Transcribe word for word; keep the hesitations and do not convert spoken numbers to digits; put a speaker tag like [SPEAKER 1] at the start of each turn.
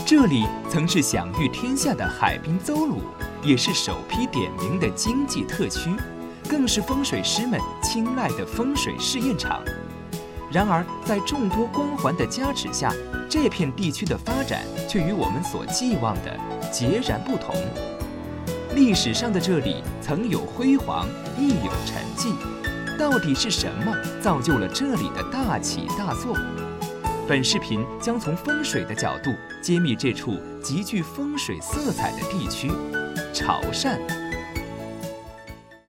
[SPEAKER 1] 这里曾是享誉天下的海滨邹鲁，也是首批点名的经济特区，更是风水师们青睐的风水试验场。然而，在众多光环的加持下，这片地区的发展却与我们所寄望的截然不同。历史上的这里曾有辉煌，亦有沉寂，到底是什么造就了这里的大起大落？本视频将从风水的角度揭秘这处极具风水色彩的地区——潮汕。